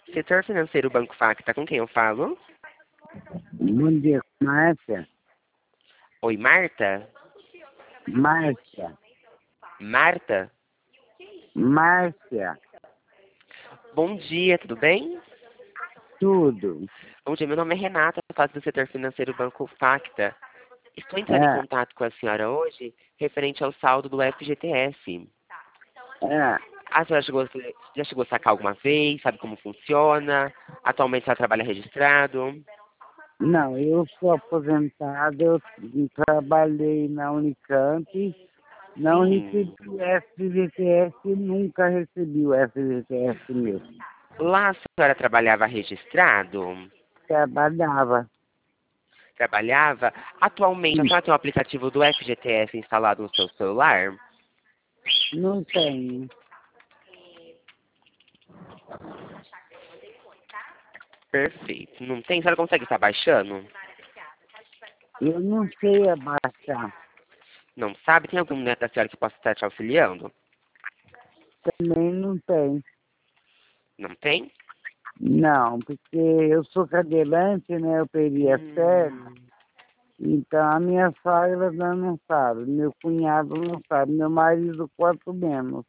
Setor financeiro Banco Facta, com quem eu falo? Bom dia, Márcia. Oi, Marta? Márcia. Marta? Márcia. Bom dia, tudo bem? Tudo. Bom dia, meu nome é Renata, eu faço do setor financeiro Banco Facta. Estou entrando em É, contato com a senhora hoje, referente ao saldo do FGTS. é. A senhora já chegou a sacar alguma vez? Sabe como funciona? Atualmente ela trabalha registrado? Não, eu sou aposentado, eu trabalhei na Unicamp, não Sim. recebi o FGTS, nunca recebi o FGTS mesmo. Lá a senhora trabalhava registrado? Trabalhava. Trabalhava? Atualmente a senhora tem o aplicativo do FGTS instalado no seu celular? Não tenho. Perfeito. Não tem? A senhora consegue estar baixando? Eu não sei abaixar. Não sabe? Tem algum neto da senhora que possa estar te auxiliando? Também não tem. Não tem? Não, porque eu sou cadeirante, né? Eu perdi a perna. Hum. Então a minha sogra não sabe, meu cunhado não sabe, meu marido quanto menos.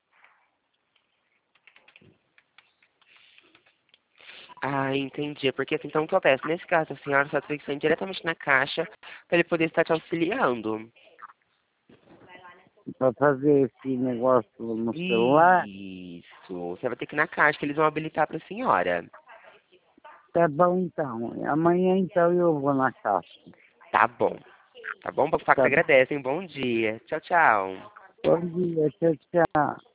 Ah, entendi. Porque assim, então o que eu peço? Nesse caso, a senhora só tem que ir diretamente na caixa para ele poder estar te auxiliando. Para fazer esse negócio no celular, Isso. Você vai ter que ir na caixa que eles vão habilitar para a senhora. tá bom então. Amanhã então eu vou na caixa. Tá bom. Tá bom? O Facto Tá. agradece, hein? Bom dia. Tchau, tchau. Bom dia, tchau, tchau.